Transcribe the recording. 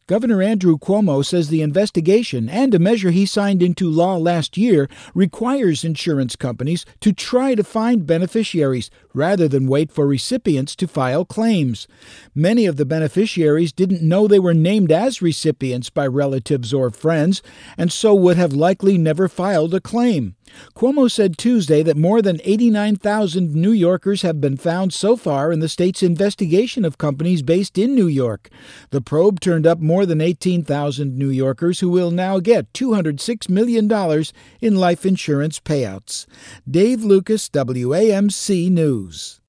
Governor Andrew Cuomo says the investigation and a measure he signed into law last year requires insurance companies to try to find beneficiaries rather than wait for recipients to file claims. Many of the beneficiaries didn't know they were named as recipients by relatives or friends, and so would have likely never filed a claim. Cuomo said Tuesday that more than 89,000 New Yorkers have been found so far in the state's investigation of companies based in New York. The probe turned up more than 18,000 New Yorkers who will now get $206 million in life insurance payouts. Dave Lucas, WAMC News.